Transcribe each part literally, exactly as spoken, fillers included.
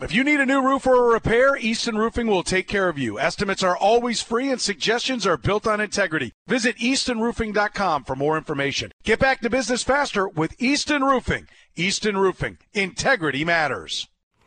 If you need a new roof or a repair, Easton Roofing will take care of you. Estimates are always free and suggestions are built on integrity. Visit easton roofing dot com for more information. Get back to business faster with Easton Roofing. Easton Roofing. Integrity matters.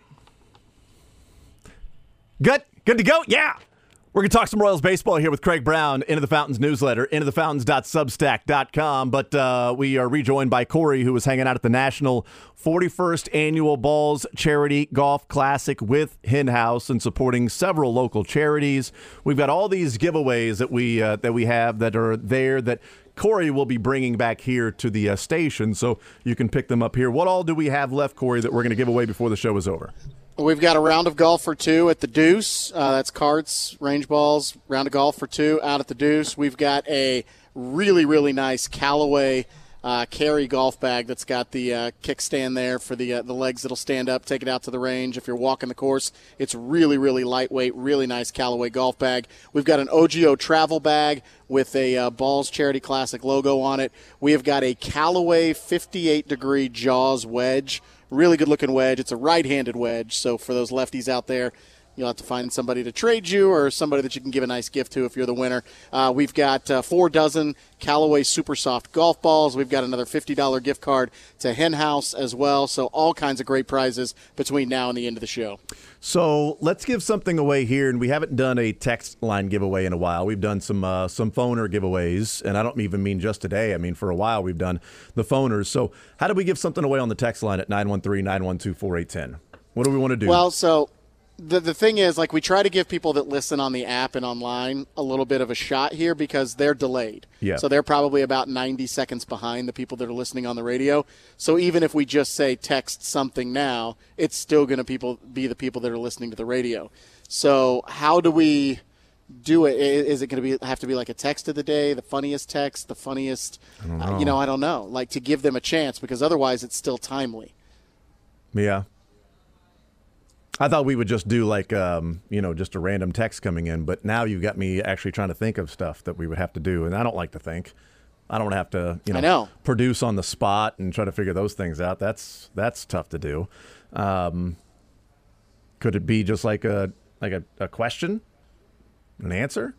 Good. Good to go? Yeah. We're going to talk some Royals baseball here with Craig Brown, Into the Fountains newsletter, into the fountains dot substack dot com. But uh, we are rejoined by Corey, who was hanging out at the National forty-first Annual Balls Charity Golf Classic with Hen House and supporting several local charities. We've got all these giveaways that we uh, that we have that are there that Corey will be bringing back here to the uh, station, so you can pick them up here. What all do we have left, Corey, that we're going to give away before the show is over? We've got a round of golf for two at the Deuce. Uh, that's carts, range balls, round of golf for two out at the Deuce. We've got a really, really nice Callaway uh, carry golf bag that's got the uh, kickstand there for the uh, the legs that'll stand up, take it out to the range. If you're walking the course, it's really, really lightweight, really nice Callaway golf bag. We've got an O G O travel bag with a uh, Balls Charity Classic logo on it. We have got a Callaway fifty-eight degree Jaws wedge. Really good-looking wedge. It's a right-handed wedge, so for those lefties out there, you'll have to find somebody to trade you or somebody that you can give a nice gift to if you're the winner. Uh, we've got uh, four dozen Callaway Super Soft golf balls. We've got another fifty dollars gift card to Hen House as well, so all kinds of great prizes between now and the end of the show. So let's give something away here, and we haven't done a text line giveaway in a while. We've done some uh, some phoner giveaways, and I don't even mean just today. I mean for a while we've done the phoners. So how do we give something away on the text line at nine one three, nine one two, four eight one zero? What do we want to do? Well, so the the thing is, like, we try to give people that listen on the app and online a little bit of a shot here because they're delayed. Yeah. So they're probably about ninety seconds behind the people that are listening on the radio. So even if we just say text something now, it's still going to people be the people that are listening to the radio. So how do we do it? Is it going to be have to be like a text of the day, the funniest text, the funniest, I don't know. Uh, you know, I don't know, like to give them a chance because otherwise it's still timely. Yeah. I thought we would just do like, um, you know, just a random text coming in, but now you've got me actually trying to think of stuff that we would have to do, and I don't like to think. I don't want to have to, you know, I know. produce on the spot and try to figure those things out. That's that's tough to do. Um, could it be just like a like a, a question, an answer?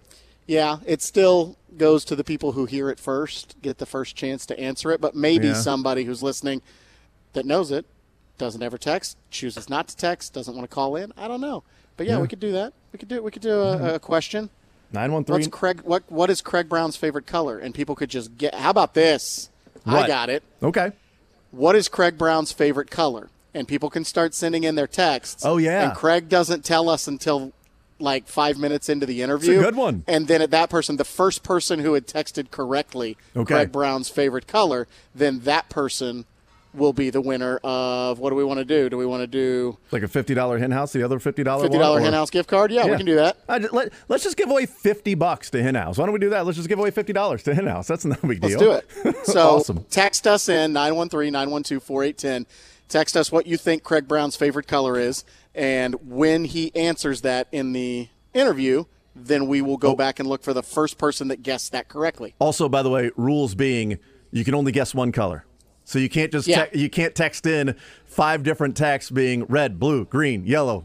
Yeah, it still goes to the people who hear it first, get the first chance to answer it, but maybe Yeah. somebody who's listening that knows it doesn't ever text, chooses not to text, doesn't want to call in. I don't know, but yeah, Yeah. we could do that. We could do we could do a, a question. nine one What's three. Craig? What what is Craig Brown's favorite color? And people could just get. How about this? What? I got it. Okay. What is Craig Brown's favorite color? And people can start sending in their texts. Oh, yeah. And Craig doesn't tell us until like five minutes into the interview. It's a good one. And then at that person, the first person who had texted correctly Okay. Craig Brown's favorite color, then that person will be the winner of, what do we want to do? Do we want to do Like a fifty dollars Hen House, the other fifty dollars fifty dollars Hen House gift card? Yeah, Yeah. we can do that. I just, let, let's just give away fifty bucks to Hen House. Why don't we do that? Let's just give away fifty dollars to Hen House. That's no big deal. Let's do it. So Awesome. text us in nine one three, nine one two, four eight one zero. Text us what you think Craig Brown's favorite color is. And when he answers that in the interview, then we will go Oh. back and look for the first person that guessed that correctly. Also, by the way, rules being you can only guess one color. So you can't just Yeah. te- you can't text in five different texts being red, blue, green, yellow.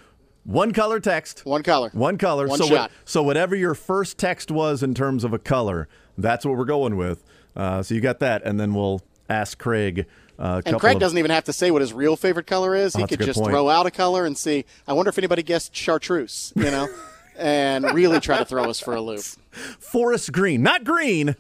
One color text. One color. One color. One so shot. so whatever your first text was in terms of a color, that's what we're going with. Uh, so you got that, and then we'll ask Craig. Uh, a And couple Craig of- doesn't even have to say what his real favorite color is. Oh, he that's a could good just point. throw out a color and see. I wonder if anybody guessed chartreuse, you know, and really try to throw us for a loop. Forest green, not green.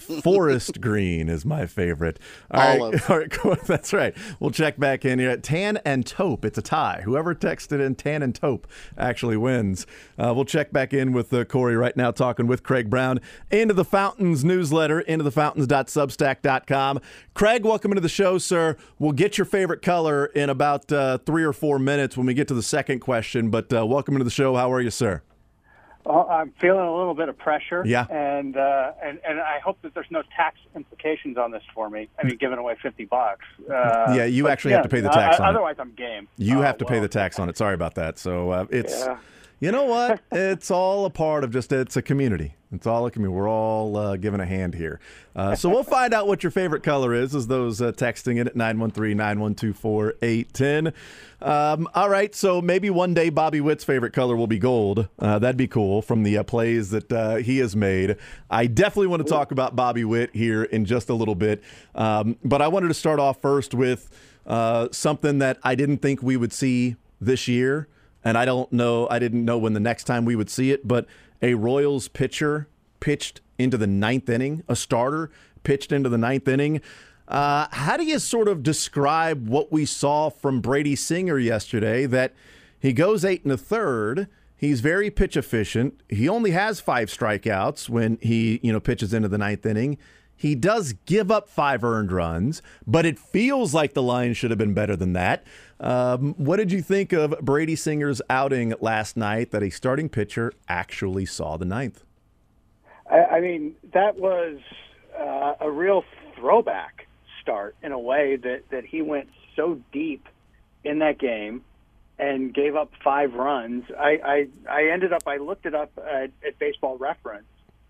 Forest green is my favorite. All right, of. all right, cool. That's right. We'll check back in here. Tan and taupe. It's a tie. Whoever texted in tan and taupe actually wins. Uh, we'll check back in with uh, Corey right now, talking with Craig Brown. Into the Fountains newsletter, into the fountains dot substack dot com. Craig, welcome into the show, sir. We'll get your favorite color in about uh, three or four minutes when we get to the second question. But uh, welcome into the show. How are you, sir? Well, I'm feeling a little bit of pressure, Yeah. and uh, and and I hope that there's no tax implications on this for me. I mean, giving away fifty bucks. Uh, Yeah, you but actually yeah, have to pay the tax uh, on it. Otherwise, I'm game. You Oh, have to pay well. the tax on it. Sorry about that. So uh, it's, Yeah. you know what? It's all a part of just, it's a community. That's all it can be. We're all uh, giving a hand here. Uh, so we'll find out what your favorite color is as those uh, texting in at nine one three, nine one two four, eight one zero. Um, all right, so maybe one day Bobby Witt's favorite color will be gold. Uh, that'd be cool from the uh, plays that uh, he has made. I definitely want to talk about Bobby Witt here in just a little bit. Um, but I wanted to start off first with uh, something that I didn't think we would see this year. And I don't know, I didn't know when the next time we would see it, but a Royals pitcher pitched into the ninth inning, a starter pitched into the ninth inning. Uh, how do you sort of describe what we saw from Brady Singer yesterday, that he goes eight and a third, he's very pitch efficient, he only has five strikeouts when he, you know, pitches into the ninth inning. He does give up five earned runs, but it feels like the line should have been better than that. Um, what did you think of Brady Singer's outing last night that a starting pitcher actually saw the ninth? I, I mean, that was uh, a real throwback start in a way that, that he went so deep in that game and gave up five runs. I, I, I ended up, I looked it up at, at Baseball Reference.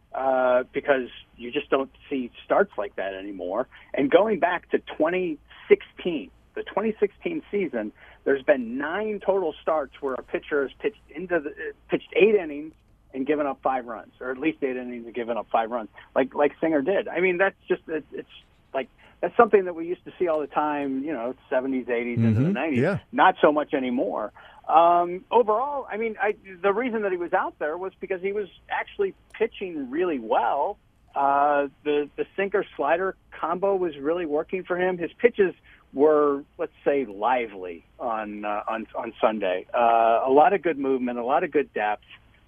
Uh, because you just don't see starts like that anymore. And going back to twenty sixteen, the twenty sixteen season, there's been nine total starts where a pitcher has pitched into the pitched eight innings and given up five runs, or at least eight innings and given up five runs, like like Singer did. I mean, that's just it, it's like that's something that we used to see all the time. You know, seventies, eighties, mm-hmm. into the nineties. Yeah. Not so much anymore. Um, overall, I mean, I, the reason that he was out there was because he was actually pitching really well. Uh, the the sinker slider combo was really working for him. His pitches were, let's say, lively on uh, on on Sunday. Uh, a lot of good movement, a lot of good depth.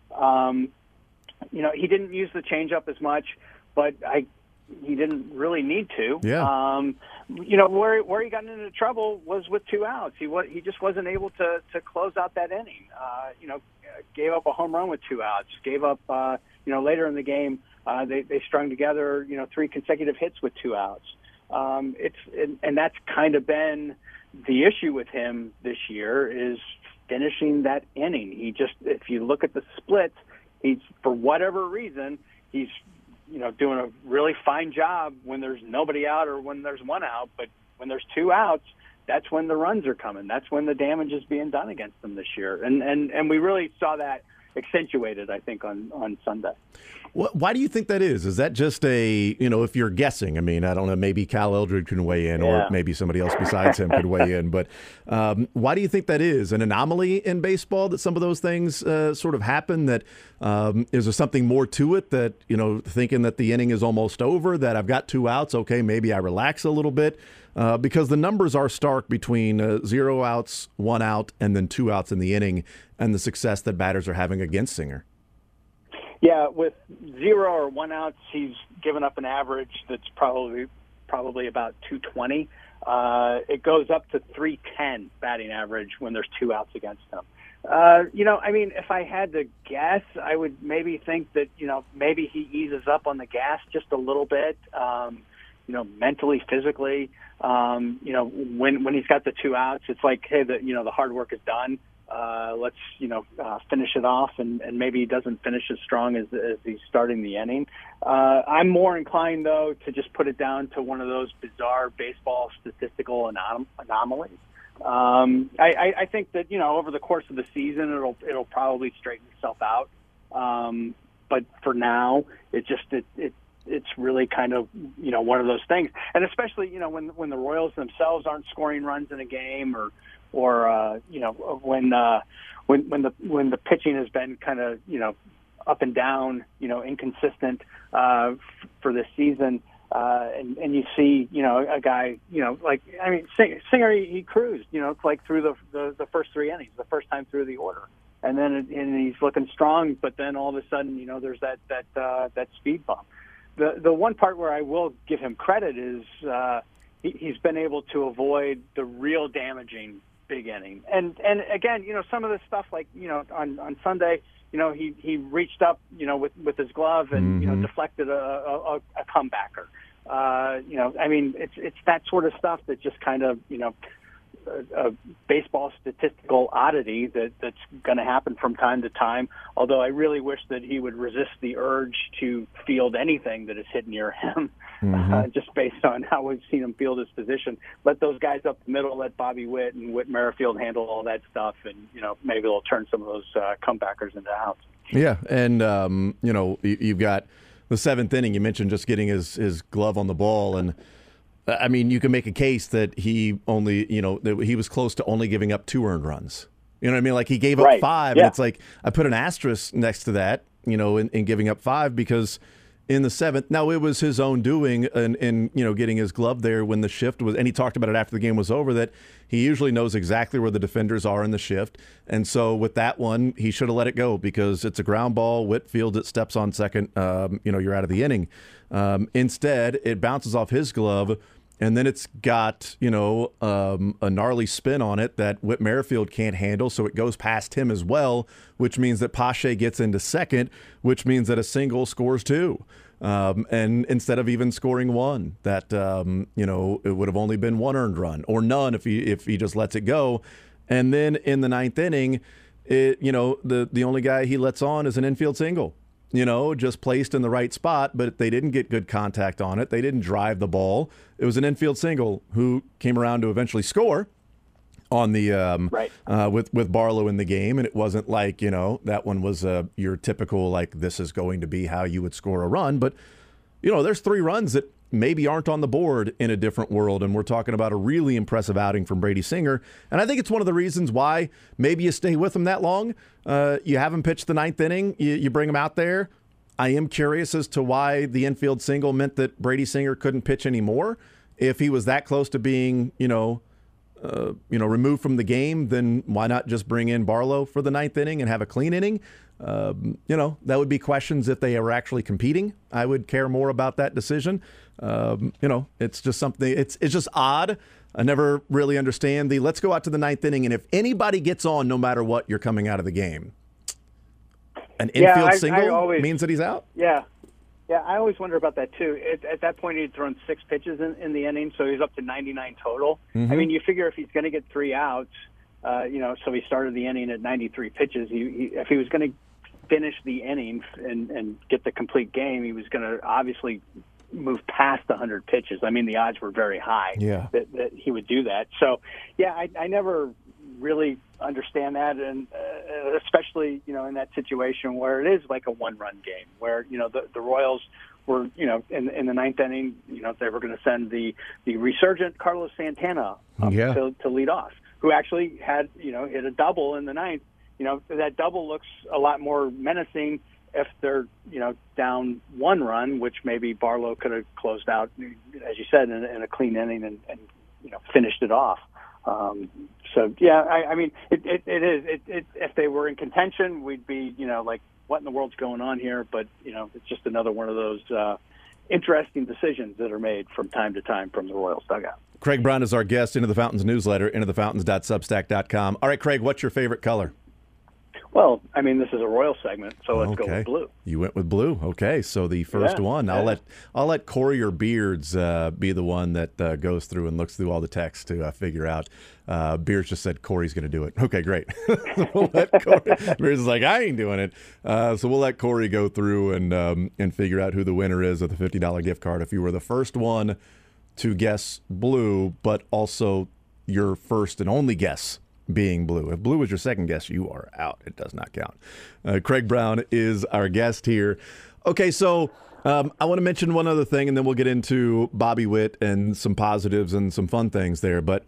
Um, you know, he didn't use the changeup as much, but I he didn't really need to. Yeah. Um, you know, where where he got into trouble was with two outs. He was, he just wasn't able to to close out that inning. Uh, you know, gave up a home run with two outs. Gave up, uh, you know, later in the game, uh, they they strung together, you know, three consecutive hits with two outs. Um, it's and, and that's kind of been the issue with him this year, is finishing that inning. He just, if you look at the splits, he's, for whatever reason, he's, you know, doing a really fine job when there's nobody out or when there's one out. But when there's two outs, that's when the runs are coming. That's when the damage is being done against them this year. And and, and we really saw that accentuated, I think, on, on Sunday. Why do you think that is? Is that just a, you know, if you're guessing, I mean, I don't know, maybe Cal Eldred can weigh in, yeah. or maybe somebody else besides him could weigh in, but um, why do you think that is? An anomaly in baseball that some of those things uh, sort of happen? That um, is there something more to it, that, you know, thinking that the inning is almost over, that I've got two outs, okay, maybe I relax a little bit? Uh, because the numbers are stark between uh, zero outs, one out, and then two outs in the inning, and the success that batters are having against Singer. Yeah, with zero or one outs, he's given up an average that's probably probably about two twenty. Uh, it goes up to three ten batting average when there's two outs against him. Uh, you know, I mean, if I had to guess, I would maybe think that, you know, maybe he eases up on the gas just a little bit, um, you know, mentally, physically. Um, you know, when when he's got the two outs, it's like, hey, the you know the hard work is done. Uh, let's, you know, uh, finish it off, and, and maybe he doesn't finish as strong as, as he's starting the inning. Uh, I'm more inclined, though, to just put it down to one of those bizarre baseball statistical anom- anomalies. Um, I, I, I think that, you know, over the course of the season, it'll it'll probably straighten itself out. Um, but for now, it just it, it it's really kind of, you know, one of those things. And especially, you know, when when the Royals themselves aren't scoring runs in a game, or or uh, you know, when uh, when when the when the pitching has been kind of, you know, up and down, you know, inconsistent uh, f- for this season, uh, and and you see, you know, a guy, you know, like, I mean, Singer, he, he cruised, you know, like through the, the the first three innings, the first time through the order, and then it, and he's looking strong, but then all of a sudden, you know, there's that that uh, that speed bump. The the one part where I will give him credit is uh, he, he's been able to avoid the real damaging big inning. And and again, you know, some of this stuff, like, you know, on, on Sunday, you know, he, he reached up, you know, with, with his glove and, mm-hmm. you know, deflected a, a, a comebacker. Uh, you know, I mean, it's it's that sort of stuff that just kind of, you know, a, a baseball statistical oddity that, that's going to happen from time to time. Although I really wish that he would resist the urge to field anything that is hit near him, mm-hmm. uh, just based on how we've seen him field his position. Let those guys up the middle, let Bobby Witt and Whit Merrifield handle all that stuff, and you know maybe they'll turn some of those uh, comebackers into outs. Yeah, and um, you know you've got the seventh inning. You mentioned just getting his his glove on the ball, and I mean, you can make a case that he only, you know, that he was close to only giving up two earned runs. You know what I mean? Like he gave up right. five, yeah. and it's like I put an asterisk next to that, you know, in, in giving up five because in the seventh, now it was his own doing and, and, you know, getting his glove there when the shift was, and he talked about it after the game was over, that he usually knows exactly where the defenders are in the shift. And so with that one, he should have let it go because it's a ground ball. Whitfield, it steps on second, um, you know, you're out of the inning. Um, instead, it bounces off his glove, and then it's got, you know, um, a gnarly spin on it that Whit Merrifield can't handle, so it goes past him as well, which means that Pache gets into second, which means that a single scores two. Um, and instead of even scoring one, that, um, you know, it would have only been one earned run or none if he if he just lets it go. And then in the ninth inning, it, you know, the, the only guy he lets on is an infield single. You know, just placed in the right spot, but they didn't get good contact on it. They didn't drive the ball. It was an infield single who came around to eventually score on the um, right. uh, with with Barlow in the game, and it wasn't like, you know, that one was uh, your typical like this is going to be how you would score a run. But you know, there's three runs that maybe aren't on the board in a different world, and we're talking about a really impressive outing from Brady Singer. And I think it's one of the reasons why maybe you stay with him that long. Uh, you have him pitch the ninth inning, you, you bring him out there. I am curious as to why the infield single meant that Brady Singer couldn't pitch anymore. If he was that close to being, you know, uh, you know, removed from the game, then why not just bring in Barlow for the ninth inning and have a clean inning? Um, you know, that would be questions if they were actually competing. I would care more about that decision. Um, you know, it's just something, it's it's just odd. I never really understand the let's go out to the ninth inning, and if anybody gets on, no matter what, you're coming out of the game. An infield yeah, I, single I always, means that he's out? Yeah. Yeah, I always wonder about that, too. At, at that point, he'd thrown six pitches in, in the inning, so he's up to ninety-nine total. Mm-hmm. I mean, you figure if he's going to get three outs, uh, you know, so he started the inning at ninety-three pitches. He, he, if he was going to finish the inning and, and get the complete game, he was going to obviously move past one hundred pitches. I mean, the odds were very high yeah. that, that he would do that. So, yeah, I, I never really understand that, and uh, especially, you know, in that situation where it is like a one-run game, where, you know, the, the Royals were, you know, in, in the ninth inning, you know, they were going to send the, the resurgent Carlos Santana up yeah. to, to lead off, who actually had, you know, hit a double in the ninth. You know, that double looks a lot more menacing if they're, you know, down one run, which maybe Barlow could have closed out, as you said, in, in a clean inning and, and, you know, finished it off. Um, so, yeah, I, I mean, it, it, it is. It, it, if they were in contention, we'd be, you know, like, what in the world's going on here? But, you know, it's just another one of those uh, interesting decisions that are made from time to time from the Royals dugout. Craig Brown is our guest. Into the Fountains newsletter, into the fountains dot substack dot com. All right, Craig, what's your favorite color? Well, I mean, this is a Royal segment, so let's okay. go with blue. You went with blue. Okay, so the first yeah, one, I'll yeah. let I'll let Corey or Beards uh, be the one that uh, goes through and looks through all the text to uh, figure out. Uh, Beards just said Corey's going to do it. Okay, great. So we'll let Corey, Beards is like, I ain't doing it. Uh, so we'll let Corey go through and um, and figure out who the winner is of the fifty dollars gift card. If you were the first one to guess blue, but also your first and only guess being blue. If blue was your second guess, you are out. It does not count. Uh, Craig Brown is our guest here. Okay, so um, I want to mention one other thing, and then we'll get into Bobby Witt and some positives and some fun things there. But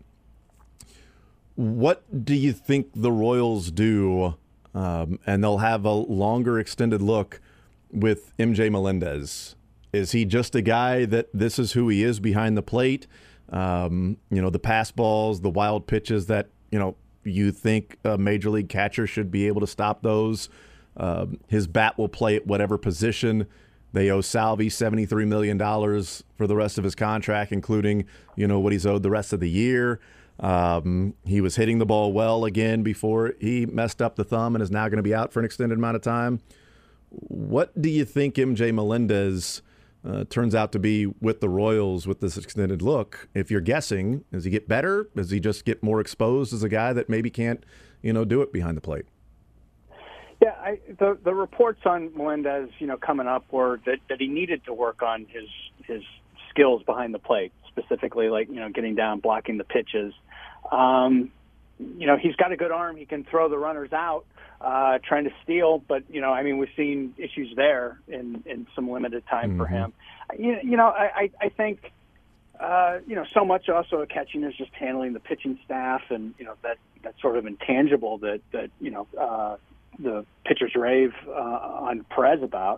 what do you think the Royals do? Um, and they'll have a longer extended look with M J Melendez. Is he just a guy that this is who he is behind the plate? Um, you know, the pass balls, the wild pitches that, you know, you think a major league catcher should be able to stop those. Um, his bat will play at whatever position. They owe Salvi seventy-three million dollars for the rest of his contract, including, you know, what he's owed the rest of the year. Um, he was hitting the ball well again before he messed up the thumb and is now going to be out for an extended amount of time. What do you think M J Melendez uh, turns out to be with the Royals with this extended look. If you're guessing, does he get better? Does he just get more exposed as a guy that maybe can't, you know, do it behind the plate? Yeah, I, the the reports on Melendez, you know, coming up were that, that he needed to work on his his skills behind the plate, specifically like, you know, getting down, blocking the pitches. Um, you know, he's got a good arm. He can throw the runners out, uh, trying to steal. But, you know, I mean, we've seen issues there in, in some limited time mm-hmm. for him. You, you know, I, I think, uh, you know, so much also of catching is just handling the pitching staff and, you know, that, that sort of intangible that, that you know, uh, the pitchers rave uh, on Perez about.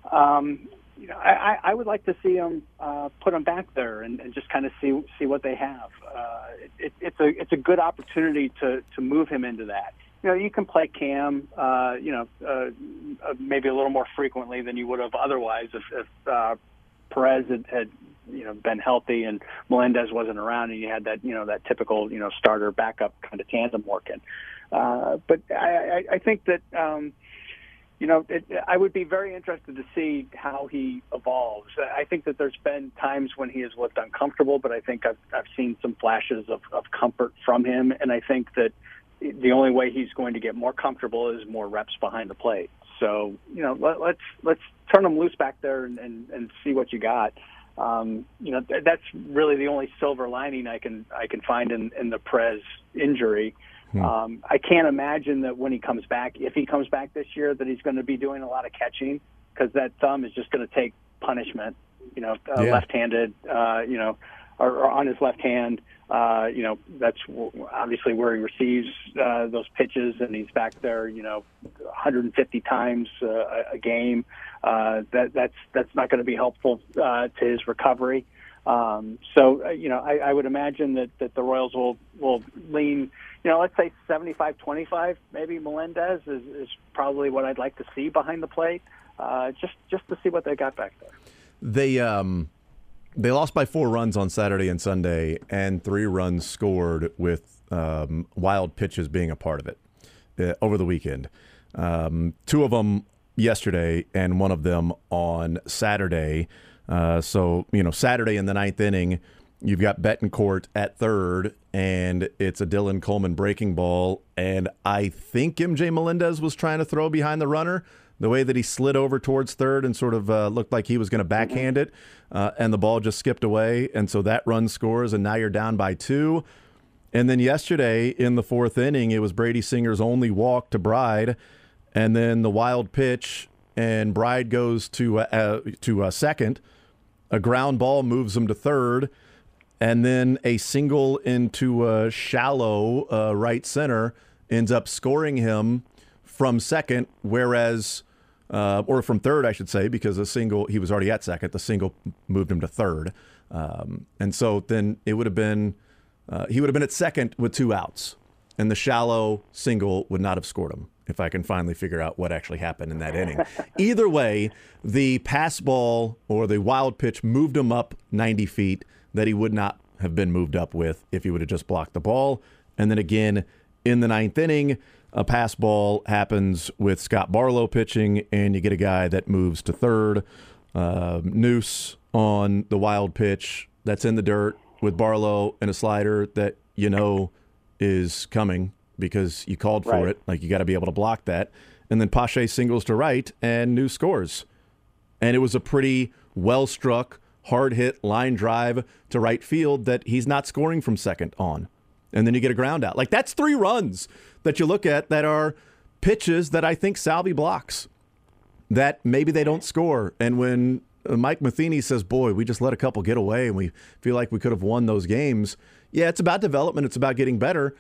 Um, you know, I, I would like to see him uh, put him back there and, and just kind of see see what they have. Uh, it, it's a it's a good opportunity to to move him into that. You know, you can play Cam, uh, you know, uh, maybe a little more frequently than you would have otherwise if, if uh, Perez had, had you know been healthy and Melendez wasn't around, and you had that you know that typical you know starter backup kind of tandem working. Uh, but I, I, I think that. Um, You know, it, I would be very interested to see how he evolves. I think that there's been times when he has looked uncomfortable, but I think I've, I've seen some flashes of, of comfort from him, and I think that the only way he's going to get more comfortable is more reps behind the plate. So, you know, let, let's let's turn him loose back there and, and, and see what you got. Um, you know, th- that's really the only silver lining I can I can find in, in the Perez injury. Hmm. Um, I can't imagine that when he comes back, if he comes back this year, that he's going to be doing a lot of catching because that thumb is just going to take punishment, you know, uh, yeah. left-handed, uh, you know, or, or on his left hand. Uh, you know, that's obviously where he receives uh, those pitches, and he's back there, you know, one hundred fifty times uh, a game. Uh, that, that's that's not going to be helpful uh, to his recovery. Um, so, uh, you know, I, I would imagine that, that the Royals will, will lean, you know, let's say seventy-five twenty-five, maybe Melendez is, is probably what I'd like to see behind the plate, uh, just just to see what they got back there. They um, they lost by four runs on Saturday and Sunday, and three runs scored with um, wild pitches being a part of it uh, over the weekend. Um, two of them yesterday and one of them on Saturday. Uh, so, you know, Saturday in the ninth inning, you've got Betancourt at third, and it's a Dylan Coleman breaking ball. And I think M J Melendez was trying to throw behind the runner, the way that he slid over towards third and sort of uh, looked like he was going to backhand it, uh, and the ball just skipped away. And so that run scores, and now you're down by two. And then yesterday in the fourth inning, it was Brady Singer's only walk to Bride, and then the wild pitch, and Bride goes to, uh, to uh, second. A ground ball moves him to third, and then a single into a shallow uh, right center ends up scoring him from second, whereas, uh, or from third, I should say, because a single, he was already at second, the single moved him to third. Um, and so then it would have been, uh, he would have been at second with two outs, and the shallow single would not have scored him, if I can finally figure out what actually happened in that inning. Either way, the pass ball or the wild pitch moved him up ninety feet that he would not have been moved up with if he would have just blocked the ball. And then again, in the ninth inning, a pass ball happens with Scott Barlow pitching, and you get a guy that moves to third. Uh, Noose on the wild pitch that's in the dirt with Barlow and a slider that you know is coming because you called for right. it. Like, you got to be able to block that. And then Pache singles to right, and Noose scores. And it was a pretty well-struck, hard-hit line drive to right field that he's not scoring from second on. And then you get a ground out. Like, that's three runs that you look at that are pitches that I think Salvi blocks, that maybe they don't score. And when Mike Matheny says, boy, we just let a couple get away and we feel like we could have won those games, yeah, it's about development. It's about getting better.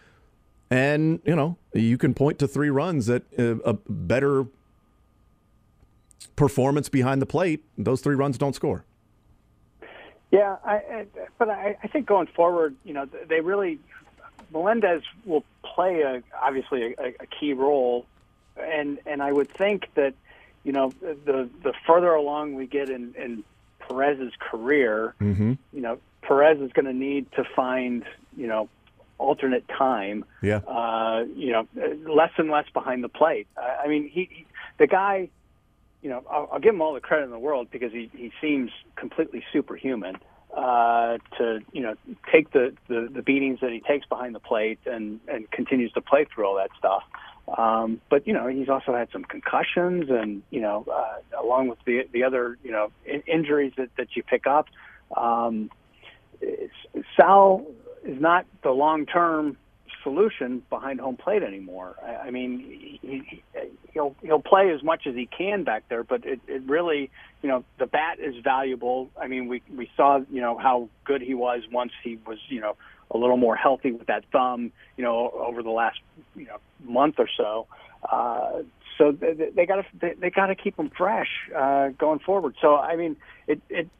And, you know, you can point to three runs that uh, a better performance behind the plate, those three runs don't score. Yeah, I, I, but I, I think going forward, you know, they really – Melendez will play, a, obviously, a, a key role. And and I would think that, you know, the the further along we get in, in Perez's career, mm-hmm. you know, Perez is going to need to find, you know, alternate time, yeah. uh, you know, less and less behind the plate. I, I mean, he, he the guy you know, I'll, I'll give him all the credit in the world because he, he seems completely superhuman uh, to, you know, take the, the, the beatings that he takes behind the plate and, and continues to play through all that stuff. Um, but, you know, he's also had some concussions and, you know, uh, along with the the other, you know, in, injuries that, that you pick up. Um, it's, Sal is not the long-term solution behind home plate anymore. I, I mean, he, he, he'll he'll play as much as he can back there, but it, it really, you know, the bat is valuable. I mean, we we saw, you know, how good he was once he was, you know, a little more healthy with that thumb, you know, over the last, you know, month or so. Uh, so they, they got to they, they got to keep him fresh uh, going forward. So I mean, it it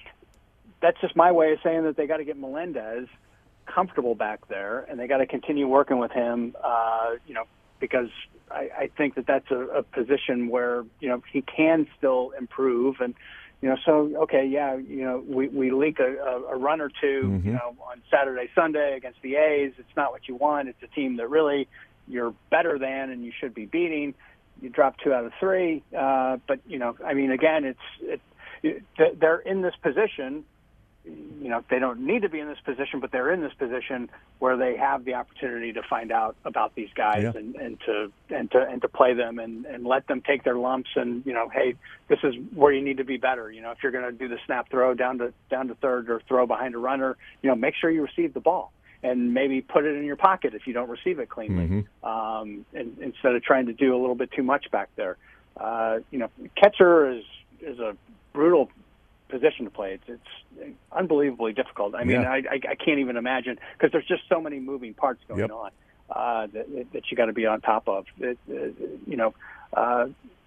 that's just my way of saying that they got to get Melendez comfortable back there, and they got to continue working with him, uh, you know, because I, I think that that's a, a position where, you know, he can still improve. And, you know, so, okay, yeah, you know, we, we leak a, a run or two, mm-hmm. you know, on Saturday, Sunday against the A's. It's not what you want. It's a team that really you're better than and you should be beating. You drop two out of three. Uh, but, you know, I mean, again, it's it, they're in this position. You know, they don't need to be in this position, but they're in this position where they have the opportunity to find out about these guys yeah. and, and to and to and to play them and, and let them take their lumps. And, you know, hey, this is where you need to be better. You know, if you're going to do the snap throw down to down to third or throw behind a runner, you know, make sure you receive the ball and maybe put it in your pocket if you don't receive it cleanly, mm-hmm. um, and instead of trying to do a little bit too much back there. Uh, you know, catcher is is a brutal position to play. It's, it's unbelievably difficult. I mean, yeah. I, I, I can't even imagine because there's just so many moving parts going yep. on uh, that, that you got to be on top of. It, it, you know, uh,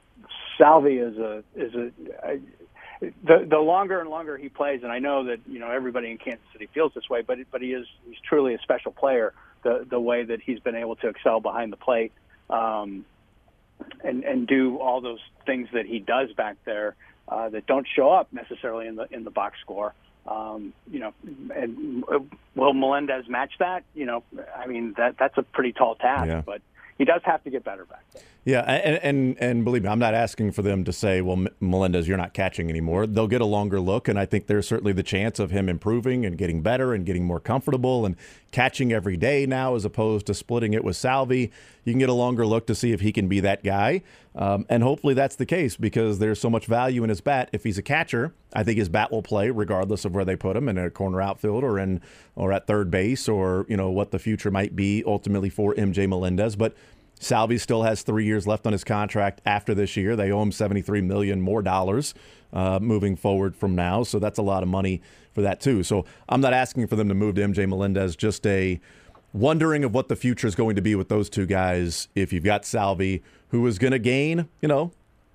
Salvi is a is a, a the the longer and longer he plays, and I know that you know everybody in Kansas City feels this way, but but he is he's truly a special player. The the way that he's been able to excel behind the plate, um, and and do all those things that he does back there. Uh, that don't show up necessarily in the in the box score. Um, you know, and will Melendez match that? You know, I mean that that's a pretty tall task, yeah. but he does have to get better back there. Yeah, and, and and believe me, I'm not asking for them to say, well, Melendez, you're not catching anymore. They'll get a longer look, and I think there's certainly the chance of him improving and getting better and getting more comfortable and catching every day now as opposed to splitting it with Salvi. You can get a longer look to see if he can be that guy, um, and hopefully that's the case because there's so much value in his bat. If he's a catcher, I think his bat will play regardless of where they put him, in a corner outfield or in or at third base or you know what the future might be ultimately for M J Melendez, but Salvi still has three years left on his contract after this year. They owe him seventy-three million dollars more dollars uh, moving forward from now, so that's a lot of money for that too. So I'm not asking for them to move to M J Melendez, just a wondering of what the future is going to be with those two guys. If you've got Salvi, who is going to gain, you know,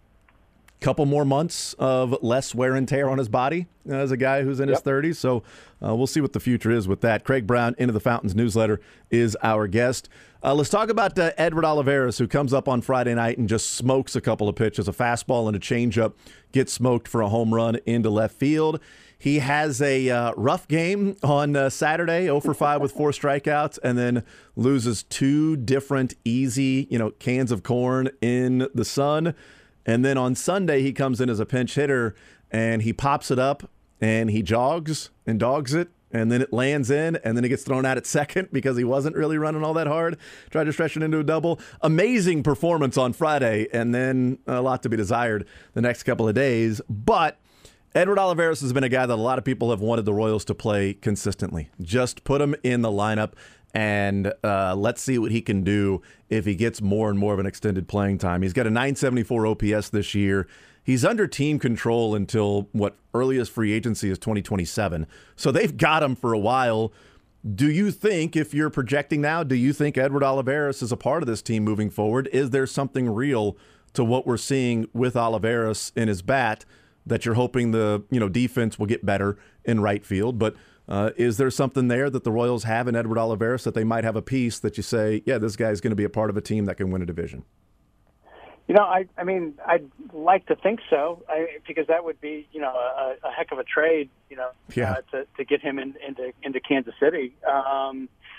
a couple more months of less wear and tear on his body uh, as a guy who's in yep. his thirties. So uh, we'll see what the future is with that. Craig Brown, Into the Fountains newsletter, is our guest. Uh, let's talk about uh, Edward Olivares, who comes up on Friday night and just smokes a couple of pitches, a fastball and a changeup, gets smoked for a home run into left field. He has a uh, rough game on uh, Saturday, oh for five with four strikeouts, and then loses two different easy, you know, cans of corn in the sun. And then on Sunday, he comes in as a pinch hitter, and he pops it up, and he jogs and dogs it, and then it lands in, and then it gets thrown out at second because he wasn't really running all that hard. Tried to stretch it into a double. Amazing performance on Friday, and then a lot to be desired the next couple of days. But Edward Olivares has been a guy that a lot of people have wanted the Royals to play consistently. Just put him in the lineup, and uh, let's see what he can do if he gets more and more of an extended playing time. He's got a nine seventy-four O P S this year. He's under team control until, what, earliest free agency is twenty twenty-seven. So they've got him for a while. Do you think, if you're projecting now, do you think Edward Olivares is a part of this team moving forward? Is there something real to what we're seeing with Olivares in his bat that you're hoping the you know defense will get better in right field? But uh, is there something there that the Royals have in Edward Olivares that they might have a piece that you say, yeah, this guy's going to be a part of a team that can win a division? You know, I, I mean, I'd like to think so, I, because that would be, you know, a, a heck of a trade, you know, yeah. uh, to, to get him in, into into Kansas City. Um,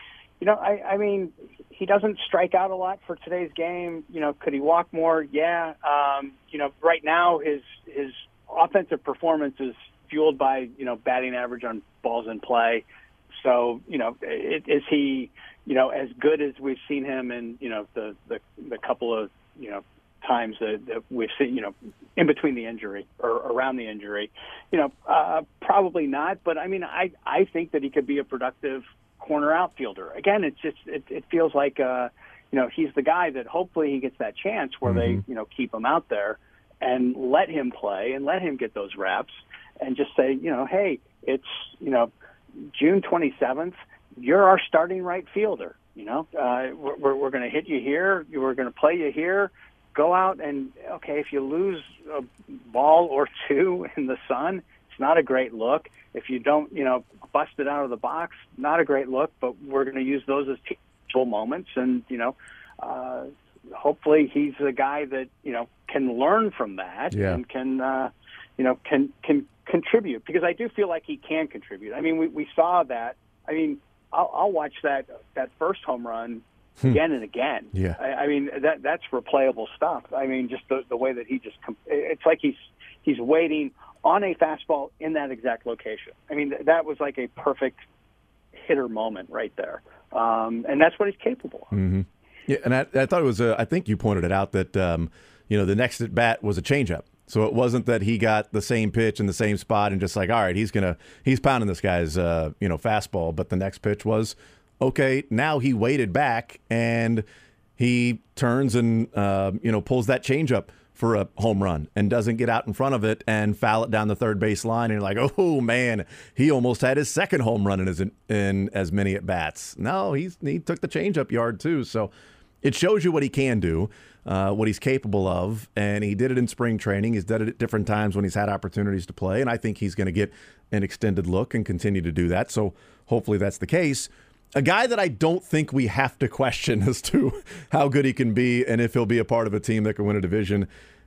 you know, I, I mean, he doesn't strike out a lot for today's game. You know, could he walk more? Yeah. Um, you know, right now his his offensive performance is fueled by, you know, batting average on balls in play. So, you know, it, is he, you know, as good as we've seen him in, you know, the, the, the couple of, you know, times that, that we've seen, you know, in between the injury or around the injury, you know, uh, probably not. But, I mean, I, I think that he could be a productive corner outfielder. Again, it's just, it, it feels like, uh, you know, he's the guy that hopefully he gets that chance where mm-hmm. they, you know, keep him out there and let him play and let him get those reps and just say, you know, hey, it's, you know, June twenty-seventh, you're our starting right fielder. You know, uh, we're, we're going to hit you here. We're going to play you here. Go out and, okay, if you lose a ball or two in the sun, it's not a great look. If you don't, you know, bust it out of the box, not a great look, but we're going to use those as teachable moments. And, you know, uh, hopefully he's the guy that, you know, can learn from that yeah. and can, uh, you know, can, can contribute, because I do feel like he can contribute. I mean, we, we saw that. I mean, I'll, I'll watch that, that first home run again and again. Yeah. I, I mean, that that's replayable stuff. I mean, just the, the way that he just, it's like he's, he's waiting on a fastball in that exact location. I mean, that was like a perfect hitter moment right there. Um, and that's what he's capable of. Mm-hmm. Yeah. And I, I thought it was, uh, I think you pointed it out that, um, you know, the next at bat was a changeup. So it wasn't that he got the same pitch in the same spot and just like, all right, he's gonna he's pounding this guy's uh, you know fastball. But the next pitch was okay. Now he waited back and he turns and uh, you know pulls that changeup for a home run and doesn't get out in front of it and foul it down the third base line. And you're like, oh man, he almost had his second home run in his in as many at bats. No, he's he took the changeup yard too. So it shows you what he can do. Uh, what he's capable of, and he did it in spring training. He's done it at different times when he's had opportunities to play, and I think he's going to get an extended look and continue to do that, so hopefully that's the case. A guy that I don't think we have to question as to how good he can be and if he'll be a part of a team that can win a division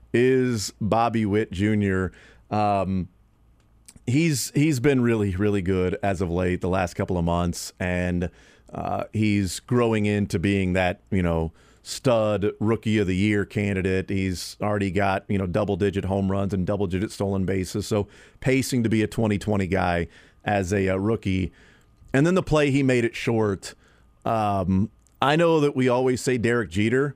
is Bobby Witt Junior Um, he's he's been really, really good as of late, the last couple of months, and uh, he's growing into being that, you know, stud rookie of the year candidate. He's already got, you know, double digit home runs and double digit stolen bases. So pacing to be a twenty twenty guy as a, a rookie. And then the play he made it short. Um, I know that we always say Derek Jeter,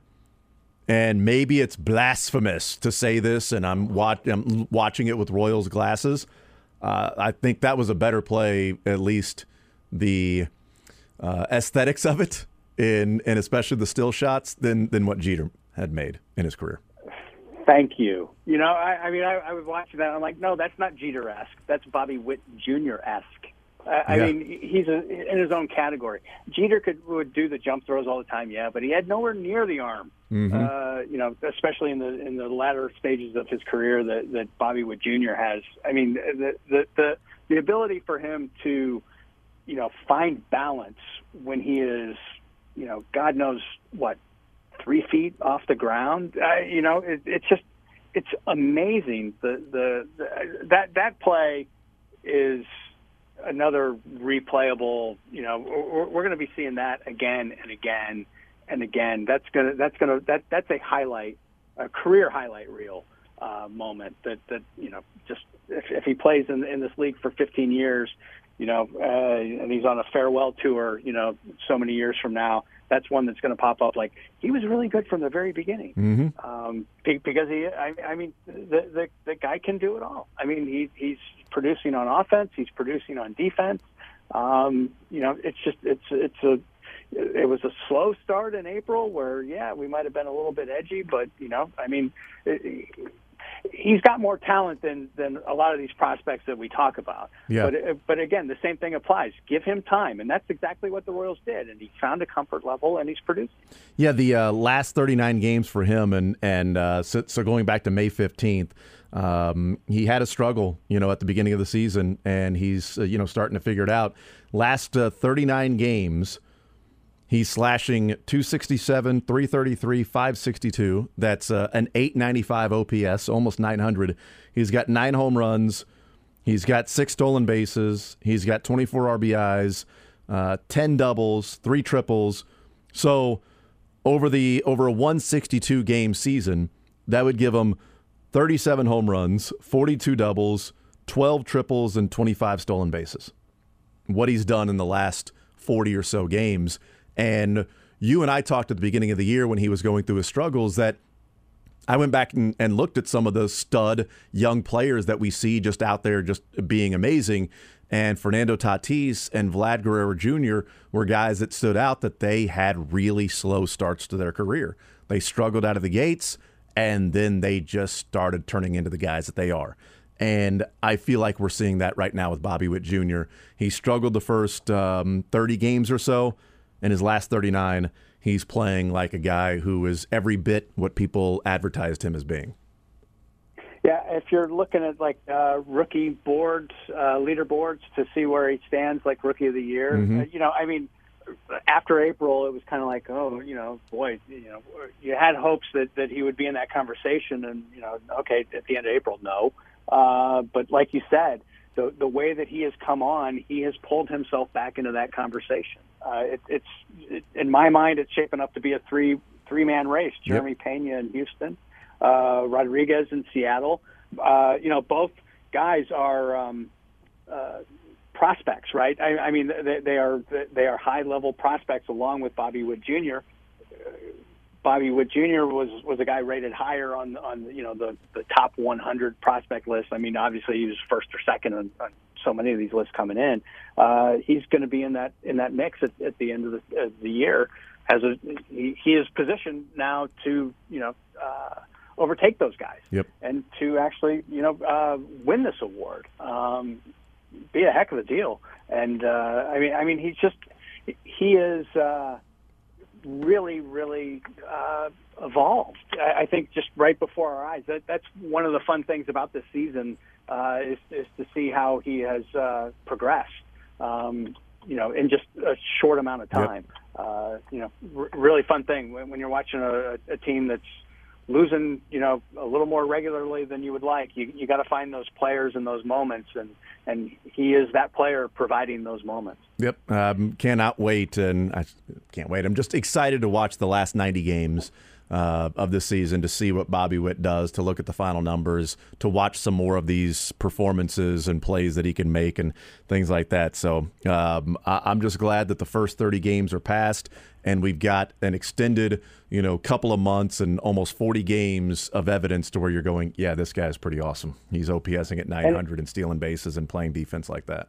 and maybe it's blasphemous to say this, and I'm, watch, I'm watching it with Royals glasses. Uh, I think that was a better play, at least the uh, aesthetics of it. In, and especially the still shots, than than what Jeter had made in his career. Thank you. You know, I, I mean, I, I was watching that. And I'm like, no, that's not Jeter-esque. That's Bobby Witt Junior-esque. I, I yeah. mean, he's a, in his own category. Jeter could would do the jump throws all the time, yeah, but he had nowhere near the arm. Mm-hmm. Uh, you know, especially in the in the latter stages of his career that, that Bobby Witt Junior has. I mean, the the the, the ability for him to, you know, find balance when he is, you know, God knows what, three feet off the ground. Uh, you know, it, it's just, it's amazing. The, the the that that play is another replayable. You know, we're, we're going to be seeing that again and again and again. That's gonna that's gonna that that's a highlight, a career highlight reel uh, moment. That that you know, just if, if he plays in in this league for fifteen years. You know, uh, and he's on a farewell tour, you know, so many years from now, that's one that's going to pop up. Like, he was really good from the very beginning. Mm-hmm. Um, because he, I, I mean, the, the the guy can do it all. I mean, he, he's producing on offense, he's producing on defense. Um, you know, it's just, it's, it's a, it was a slow start in April where, yeah, we might have been a little bit edgy, but, you know, I mean, it, he's got more talent than, than a lot of these prospects that we talk about. Yeah. But but again, the same thing applies. Give him time, and that's exactly what the Royals did. And he found a comfort level, and he's producing. Yeah, the uh, last thirty-nine games for him, and and uh, so, so going back to May fifteenth, um, he had a struggle, you know, at the beginning of the season, and he's uh, you know starting to figure it out. Last uh, thirty-nine games. He's slashing two sixty-seven, three thirty-three, five sixty-two. That's uh, an eight ninety-five O P S, almost nine hundred. He's got nine home runs. He's got six stolen bases. He's got twenty-four R B Is. uh, ten doubles, three triples. So over the over a one sixty-two game season, that would give him thirty-seven home runs, forty-two doubles, twelve triples, and twenty-five stolen bases. What he's done in the last forty or so games. And you and I talked at the beginning of the year when he was going through his struggles that I went back and, and looked at some of the stud young players that we see just out there just being amazing. And Fernando Tatis and Vlad Guerrero Junior were guys that stood out that they had really slow starts to their career. They struggled out of the gates, and then they just started turning into the guys that they are. And I feel like we're seeing that right now with Bobby Witt Junior He struggled the first um, thirty games or so. In his last thirty-nine, he's playing like a guy who is every bit what people advertised him as being. Yeah, if you're looking at like uh, rookie boards, uh, leaderboards to see where he stands, like Rookie of the Year, Mm-hmm. uh, you know, I mean, after April, it was kind of like, oh, you know, boy, you know, you had hopes that, that he would be in that conversation, and you know, okay, at the end of April, no. Uh, but like you said, the the way that he has come on, he has pulled himself back into that conversation. Uh, it, it's it, in my mind, it's shaping up to be a three three man race. Jeremy yep. Pena in Houston, uh, Rodriguez in Seattle. Uh, you know, both guys are um, uh, prospects, right? I, I mean, they, they are they are high level prospects, along with Bobby Witt Junior Bobby Witt Junior was was a guy rated higher on on you know the the top one hundred prospect list. I mean, obviously he was first or second on, on so many of these lists coming in. Uh, he's going to be in that in that mix at, at the end of the, uh, the year. As a he, he is positioned now to you know uh, overtake those guys yep. and to actually you know uh, win this award. Um, be a heck of a deal. And uh, I mean, I mean, he's just he is. Uh, really, really uh, evolved. I, I think just right before our eyes. That, that's one of the fun things about this season uh, is, is to see how he has uh, progressed, um, you know, in just a short amount of time. Yep. Uh, you know, r- really fun thing when, when you're watching a, a team that's losing, you know, a little more regularly than you would like. You you got to find those players in those moments, and and he is that player providing those moments. Yep, um, cannot wait, and I can't wait. I'm just excited to watch the last ninety games uh, of this season to see what Bobby Witt does, to look at the final numbers, to watch some more of these performances and plays that he can make and things like that. So um, I, I'm just glad that the first thirty games are passed, and we've got an extended, you know, couple of months and almost forty games of evidence to where you're going, yeah, this guy's pretty awesome. He's OPSing at nine hundred and, and stealing bases and playing defense like that.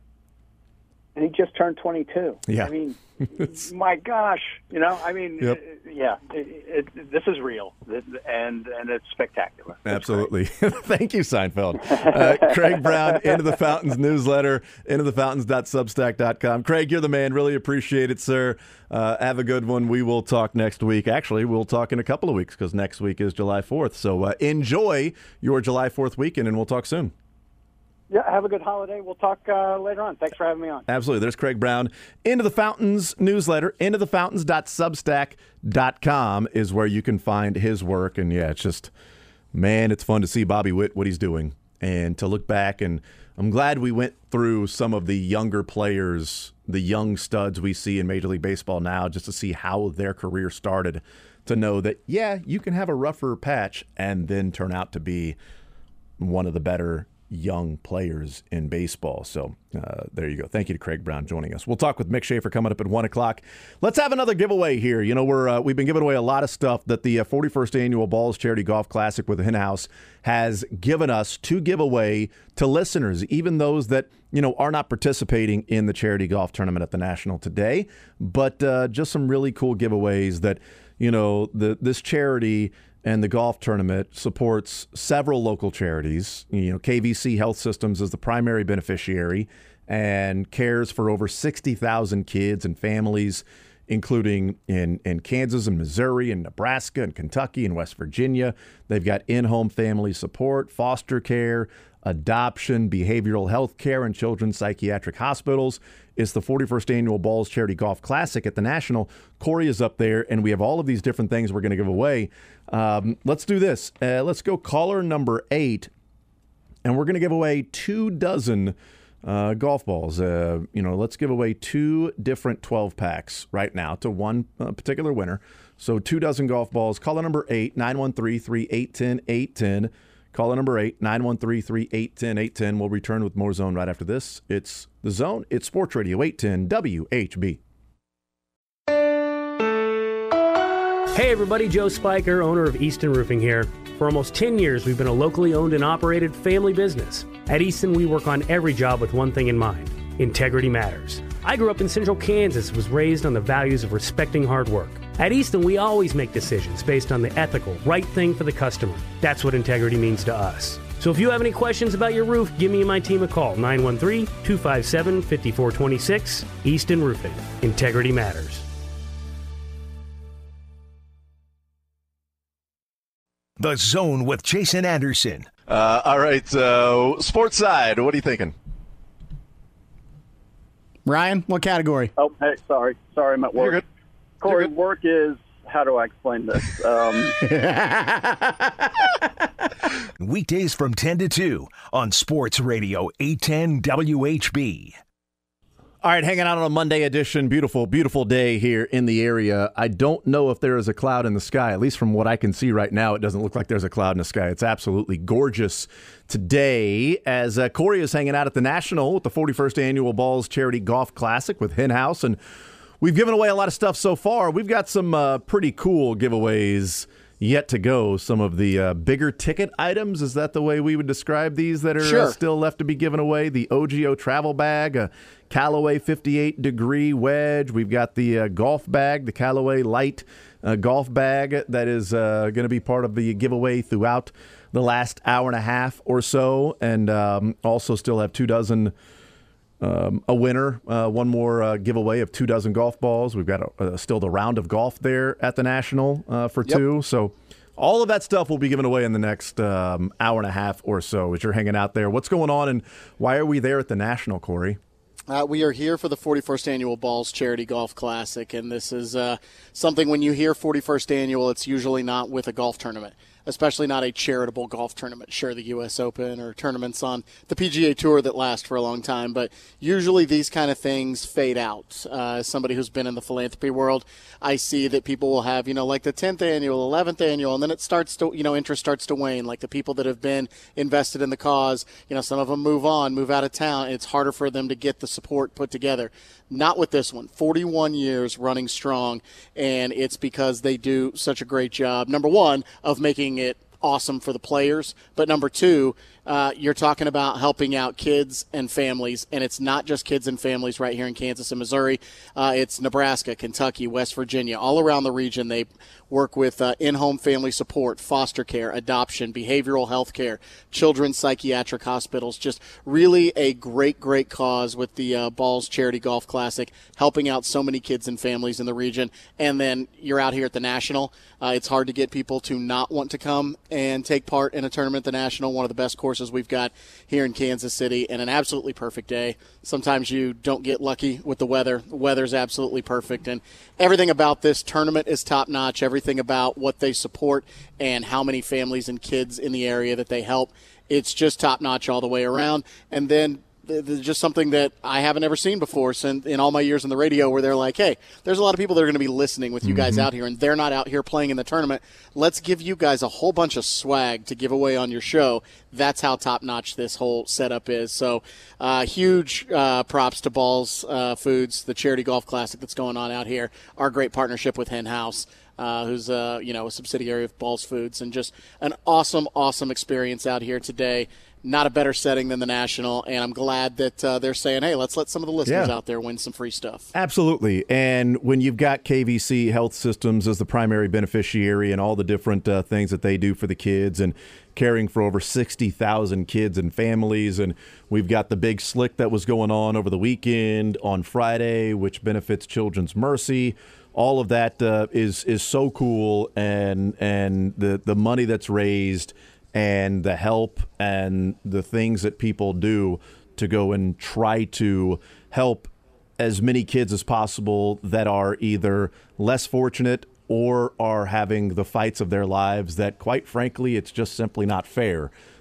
And he just turned twenty-two. Yeah. I mean, my gosh, you know, I mean, yep. yeah, it, it, this is real, and and it's spectacular. It's Absolutely. Thank you, Seinfeld. Uh, Craig Brown, Into the Fountains newsletter, into the fountains dot substack dot com. Craig, you're the man. Really appreciate it, sir. Uh, have a good one. We will talk next week. Actually, we'll talk in a couple of weeks because next week is July fourth. So uh, enjoy your July fourth weekend, and we'll talk soon. Yeah, have a good holiday. We'll talk uh, later on. Thanks for having me on. Absolutely. There's Craig Brown. Into the Fountains newsletter, into the fountains dot substack dot com is where you can find his work. And, yeah, it's just, man, it's fun to see Bobby Witt, what he's doing, and to look back. And I'm glad we went through some of the younger players, the young studs we see in Major League Baseball now, just to see how their career started, to know that, yeah, you can have a rougher patch and then turn out to be one of the better young players in baseball. So uh, there you go. Thank you to Craig Brown joining us. We'll talk with Mick Schaefer coming up at one o'clock. Let's have another giveaway here. You know, we're, uh, we've been giving away a lot of stuff that the uh, forty-first Annual Balls Charity Golf Classic with the Hen House has given us to give away to listeners, even those that, you know, are not participating in the charity golf tournament at the National today, but uh, just some really cool giveaways that, you know, the this charity and the golf tournament supports several local charities. You know, K V C Health Systems is the primary beneficiary and cares for over sixty thousand kids and families, including in, in Kansas and Missouri and Nebraska and Kentucky and West Virginia. They've got in-home family support, foster care, adoption, behavioral health care, and children's psychiatric hospitals. It's the forty-first Annual Balls Charity Golf Classic at the National. Corey is up there, and we have all of these different things we're going to give away. Um, let's do this. Uh, let's go caller number eight, and we're going to give away two dozen uh, golf balls. Uh, you know, let's give away two different twelve packs right now to one uh, particular winner. So two dozen golf balls. Caller number eight, nine one three, three eight one zero, eight one zero. Caller number eight, nine one three, three eight one zero, eight one zero. We'll return with more Zone right after this. It's The Zone. It's Sports Radio eight ten W H B. Hey everybody, Joe Spiker, owner of Easton Roofing here. For almost ten years, we've been a locally owned and operated family business. At Easton, we work on every job with one thing in mind: integrity matters. I grew up in central Kansas, was raised on the values of respecting hard work. At Easton, we always make decisions based on the ethical, right thing for the customer. That's what integrity means to us. So if you have any questions about your roof, give me and my team a call, nine one three, two five seven, five four two six. Easton Roofing. Integrity matters. The Zone with Jason Anderson. Uh, all right, uh, sports side, what are you thinking? Ryan, what category? Oh, hey, sorry. Sorry, I'm at work. You're good. Corey, You're good. work is, how do I explain this? Um, Weekdays from ten to two on Sports Radio eight ten W H B. All right, hanging out on a Monday edition. Beautiful, beautiful day here in the area. I don't know if there is a cloud in the sky. At least from what I can see right now, it doesn't look like there's a cloud in the sky. It's absolutely gorgeous today as uh, Corey is hanging out at the National with the forty-first Annual Balls Charity Golf Classic with Hen House. And we've given away a lot of stuff so far. We've got some uh, pretty cool giveaways yet to go. Some of the uh, bigger ticket items, is that the way we would describe these that are Sure. uh, still left to be given away? The O G O travel bag, a Callaway fifty-eight degree wedge. We've got the uh, golf bag, the Callaway light uh, golf bag that is uh, going to be part of the giveaway throughout the last hour and a half or so. And um, also still have two dozen Um, a winner, uh, one more uh, giveaway of two dozen golf balls. We've got a, uh, still the round of golf there at the National uh, for Yep. two. So all of that stuff will be given away in the next um, hour and a half or so as you're hanging out there. What's going on and why are we there at the National, Corey? Uh, we are here for the forty-first Annual Balls Charity Golf Classic, and this is uh, something when you hear forty-first Annual, it's usually not with a golf tournament, especially not a charitable golf tournament. Sure, the U S Open or tournaments on the P G A Tour that last for a long time, but usually these kind of things fade out. Uh, as somebody who's been in the philanthropy world, I see that people will have, you know, like the tenth annual, eleventh annual, and then it starts to, you know, interest starts to wane. Like the people that have been invested in the cause, you know, some of them move on, move out of town. It's harder for them to get the support put together. Not with this one. forty-one years running strong, and it's because they do such a great job, number one, of making it awesome for the players, but number two, uh, you're talking about helping out kids and families, and it's not just kids and families right here in Kansas and Missouri. Uh, it's Nebraska, Kentucky, West Virginia, all around the region. They work with uh, in-home family support, foster care, adoption, behavioral health care, children's psychiatric hospitals. Just really a great, great cause with the uh, Balls Charity Golf Classic, helping out so many kids and families in the region. And then you're out here at the National. Uh, it's hard to get people to not want to come and take part in a tournament at the National, one of the best courses we've got here in Kansas City, and an absolutely perfect day. Sometimes you don't get lucky with the weather. The weather's absolutely perfect, and everything about this tournament is top-notch. Everything about what they support and how many families and kids in the area that they help, it's just top-notch all the way around. And then there's just something that I haven't ever seen before since in all my years in the radio, where they're like, hey, there's a lot of people that are going to be listening with you guys out here, and they're not out here playing in the tournament. Let's give you guys a whole bunch of swag to give away on your show. That's how top-notch this whole setup is. So uh, huge uh, props to Balls uh, Foods, the Charity Golf Classic that's going on out here, our great partnership with Hen House. Uh, who's uh, you know a subsidiary of Balls Foods, and just an awesome, awesome experience out here today. Not a better setting than the National, and I'm glad that uh, they're saying, hey, let's let some of the listeners Yeah. out there win some free stuff. Absolutely. And when you've got K V C Health Systems as the primary beneficiary and all the different uh, things that they do for the kids and caring for over sixty thousand kids and families, and we've got the big slick that was going on over the weekend on Friday, which benefits Children's Mercy. All of that uh, is is so cool, and and the, the money that's raised and the help and the things that people do to go and try to help as many kids as possible that are either less fortunate or are having the fights of their lives that, quite frankly, it's just simply not fair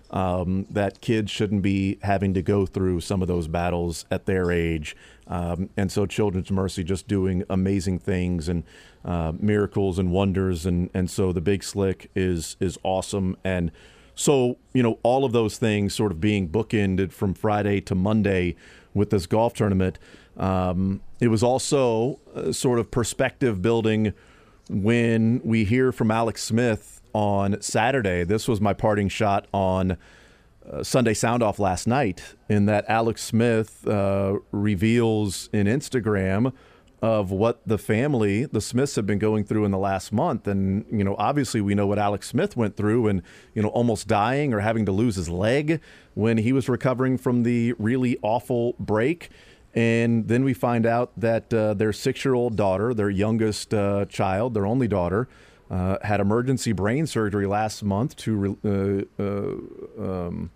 um, that kids shouldn't be having to go through some of those battles at their age. Um, and so Children's Mercy just doing amazing things and uh, miracles and wonders. And, and so the Big Slick is is awesome. And so, you know, all of those things sort of being bookended from Friday to Monday with this golf tournament. Um, it was also uh, sort of perspective building when we hear from Alex Smith on Saturday. This was my parting shot on uh, Sunday Sound Off last night, in that Alex Smith uh, reveals in Instagram of what the family, the Smiths, have been going through in the last month. And, you know, obviously we know what Alex Smith went through, and, you know, almost dying or having to lose his leg when he was recovering from the really awful break. And then we find out that uh, their six-year-old daughter, their youngest uh, child, their only daughter, uh, had emergency brain surgery last month to uh, uh, um,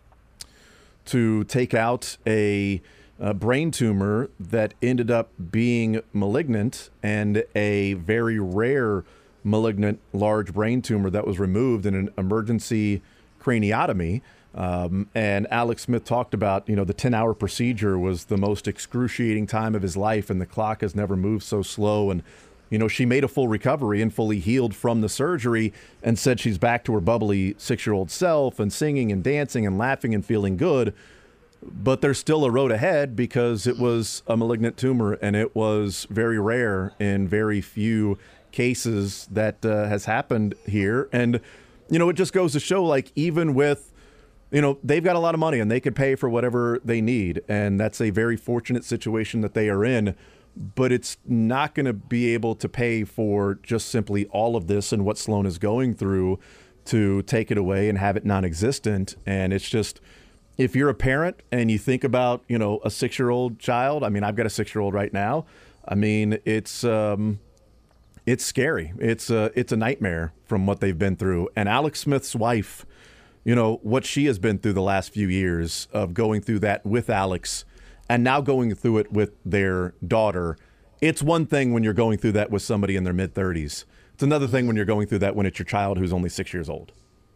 to take out a, a brain tumor that ended up being malignant, and a very rare malignant large brain tumor that was removed in an emergency craniotomy. Um, and Alex Smith talked about, you know, the ten-hour procedure was the most excruciating time of his life, and the clock has never moved so slow. And, you know, she made a full recovery and fully healed from the surgery, and said she's back to her bubbly six-year-old self and singing and dancing and laughing and feeling good. But there's still a road ahead, because it was a malignant tumor, and it was very rare in very few cases that uh, has happened here. And, you know, it just goes to show, like, even with, you know, they've got a lot of money and they could pay for whatever they need. And that's a very fortunate situation that they are in. But it's not going to be able to pay for just simply all of this and what Sloan is going through to take it away and have it non-existent. And it's just, if you're a parent and you think about, you know, a six-year-old child, I mean, I've got a six-year-old right now. I mean, it's um, it's scary. It's a, it's a nightmare from what they've been through. And Alex Smith's wife, you know, what she has been through the last few years of going through that with Alex, and now going through it with their daughter. It's one thing when you're going through that with somebody in their mid-thirties. It's another thing when you're going through that when it's your child who's only six years old.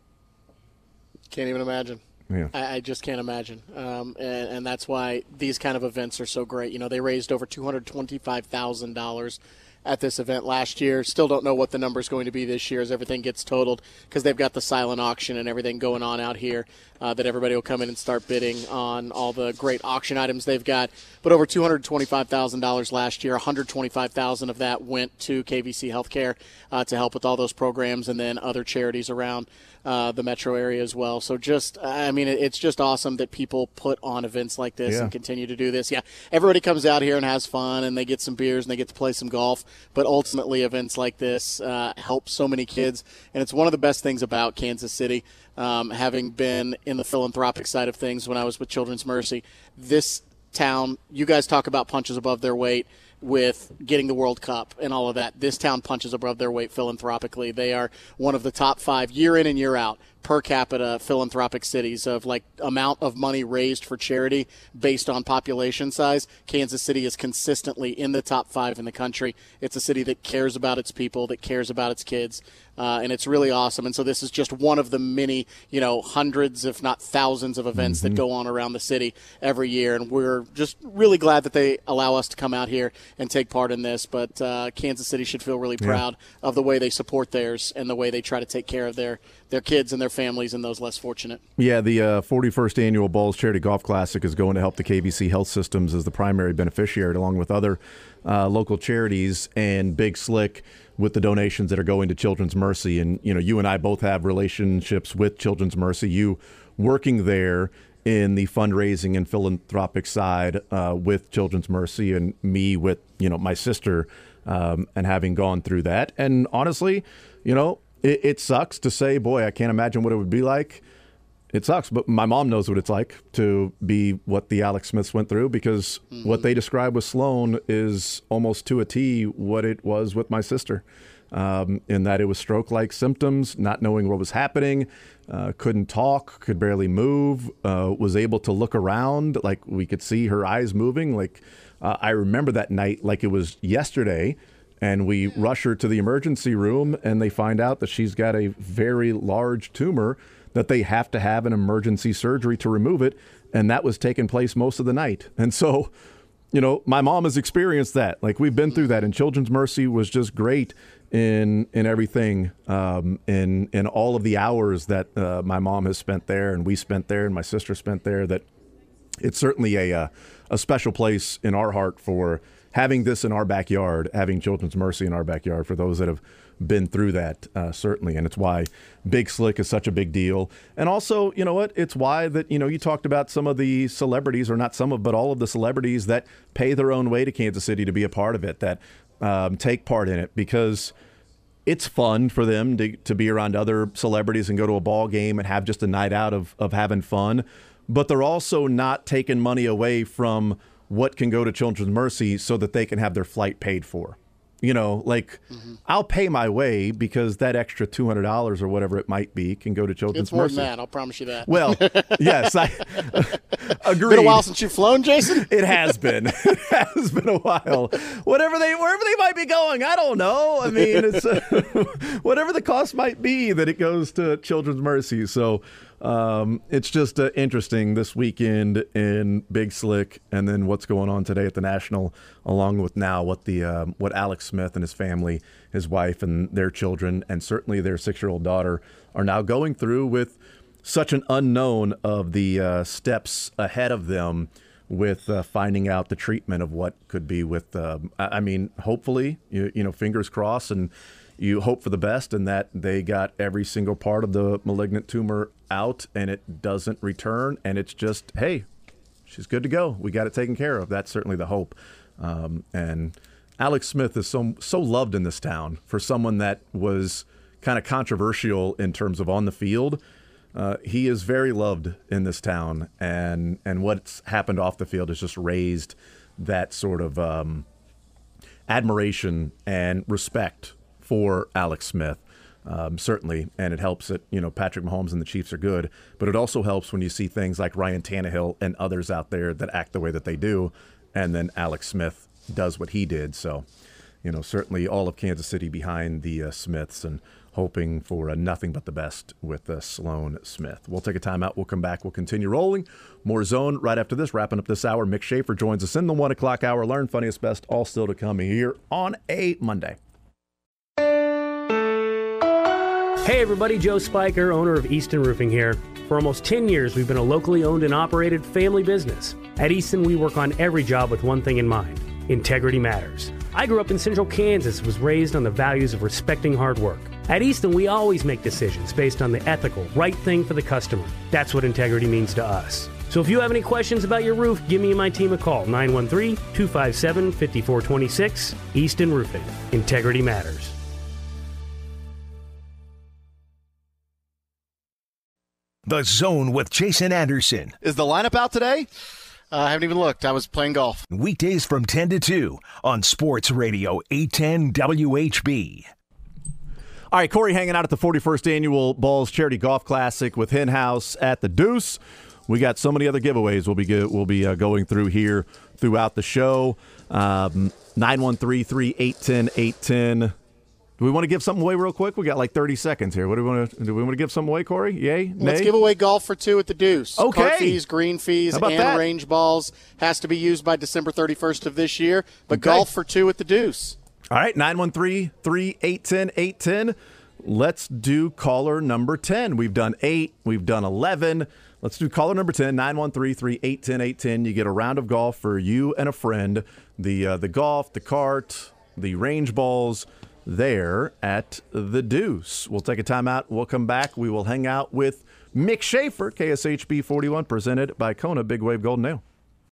Can't even imagine. Yeah. I, I just can't imagine. Um, and, and that's why these kind of events are so great. You know, they raised over two hundred twenty-five thousand dollars at this event last year. Still don't know what the number is going to be this year as everything gets totaled, because they've got the silent auction and everything going on out here uh, that everybody will come in and start bidding on all the great auction items they've got. But over two hundred twenty-five thousand dollars last year, one hundred twenty-five thousand dollars of that went to K V C Healthcare uh, to help with all those programs, and then other charities around uh, the metro area as well. So just, I mean, it's just awesome that people put on events like this yeah. and continue to do this. Yeah, everybody comes out here and has fun, and they get some beers and they get to play some golf. But ultimately, events like this uh, help so many kids, and it's one of the best things about Kansas City. Um, having been in the philanthropic side of things when I was with Children's Mercy, this town, you guys talk about punches above their weight with getting the World Cup and all of that. This town punches above their weight philanthropically. They are one of the top five year in and year out per capita philanthropic cities of like amount of money raised for charity based on population size. Kansas City is consistently in the top five in the country. It's a city that cares about its people, that cares about its kids, uh, and it's really awesome. And so this is just one of the many, you know, hundreds, if not thousands of events mm-hmm. that go on around the city every year. And we're just really glad that they allow us to come out here and take part in this. But uh, Kansas City should feel really proud yeah. of the way they support theirs and the way they try to take care of their, their kids and their families and those less fortunate. Yeah, the uh, forty-first Annual Balls Charity Golf Classic is going to help the K V C Health Systems as the primary beneficiary, along with other uh, local charities, and Big Slick with the donations that are going to Children's Mercy. And, you know, you and I both have relationships with Children's Mercy. You working there in the fundraising and philanthropic side uh, with Children's Mercy, and me with, you know, my sister um, and having gone through that. And honestly, you know, it, it sucks to say, boy, I can't imagine what it would be like. It sucks, but my mom knows what it's like to be what the Alex Smiths went through, because mm-hmm. what they describe with Sloan is almost to a T what it was with my sister, um, in that it was stroke-like symptoms, not knowing what was happening, uh, couldn't talk, could barely move, uh, was able to look around, like we could see her eyes moving. Like uh, I remember that night like it was yesterday, and we rush her to the emergency room, and they find out that she's got a very large tumor that they have to have an emergency surgery to remove it, and that was taking place most of the night. And so, you know, my mom has experienced that. Like, we've been through that, and Children's Mercy was just great in in everything, um, in in all of the hours that uh, my mom has spent there, and we spent there, and my sister spent there. That it's certainly a uh, a special place in our heart for having this in our backyard, having Children's Mercy in our backyard for those that have been through that, uh, certainly. And it's why Big Slick is such a big deal. And also, you know what, it's why that, you know, you talked about some of the celebrities, or not some of, but all of the celebrities that pay their own way to Kansas City to be a part of it, that um, take part in it, because it's fun for them to, to be around other celebrities and go to a ball game and have just a night out of, of having fun. But they're also not taking money away from what can go to Children's Mercy so that they can have their flight paid for. You know, like, mm-hmm. I'll pay my way because that extra two hundred dollars or whatever it might be can go to Children's Mercy. It's more Mercy. than that, I'll promise you that. Well, yes, I agree. Been a while since you've flown, Jason? It has been. It has been a while. Whatever they, wherever they might be going, I don't know. I mean, it's uh, whatever the cost might be that it goes to Children's Mercy. So um, it's just uh, interesting this weekend in Big Slick, and then what's going on today at the National, along with now what the um, what Alex Smith and his family, his wife and their children, and certainly their six-year-old daughter are now going through with such an unknown of the uh, steps ahead of them with uh, finding out the treatment of what could be with, uh, I mean, hopefully, you, you know, fingers crossed, and you hope for the best and that they got every single part of the malignant tumor out and it doesn't return, and it's just, hey, she's good to go. We got it taken care of. That's certainly the hope. Um, and Alex Smith is so so loved in this town for someone that was kind of controversial in terms of on the field. Uh, he is very loved in this town, and and what's happened off the field has just raised that sort of um, admiration and respect for Alex Smith, um, certainly. And it helps that, you know, Patrick Mahomes and the Chiefs are good, but it also helps when you see things like Ryan Tannehill and others out there that act the way that they do, and then Alex Smith does what he did. So, you know, certainly all of Kansas City behind the uh, Smiths and hoping for uh, nothing but the best with uh, Sloan Smith. We'll take a timeout. We'll come back. We'll continue rolling. More Zone right after this. Wrapping up this hour, Mick Schaefer joins us in the one o'clock hour. Learn funniest best, all still to come here on a Monday. Hey everybody, Joe Spiker, owner of Easton Roofing here. For almost ten years, we've been a locally owned and operated family business. At Easton, we work on every job with one thing in mind: integrity matters. I grew up in Central Kansas, was raised on the values of respecting hard work. At Easton, we always make decisions based on the ethical, right thing for the customer. That's what integrity means to us. So if you have any questions about your roof, give me and my team a call, nine one three, two five seven, five four two six. Easton Roofing. Integrity matters. The Zone with Jason Anderson. Is the lineup out today? Uh, I haven't even looked. I was playing golf. Weekdays from ten to two on Sports Radio eight ten W H B. All right, Corey hanging out at the forty-first Annual Balls Charity Golf Classic with Hen House at the Deuce. We got so many other giveaways we'll be go- we'll be uh, going through here throughout the show. Um, nine one three, three eight one zero, eight one zero. Do we want to give something away real quick? We got like thirty seconds here. What do we want to do? We want to give something away, Corey? Yay? Nay? Let's give away golf for two at the Deuce. Okay. Cart fees, green fees, and that? range balls. Has to be used by December thirty-first of this year. But Okay. golf for two at the Deuce. All right, nine one three, three eight one zero, eight one zero. Let's do caller number ten. We've done eight. We've done eleven. Let's do caller number ten, nine one three, three eight one zero, eight one zero. You get a round of golf for you and a friend. The uh, the golf, the cart, the range balls there at the Deuce. We'll take a timeout. We'll come back. We will hang out with Mick Schaefer, K S H B forty-one, presented by Kona Big Wave Golden Ale.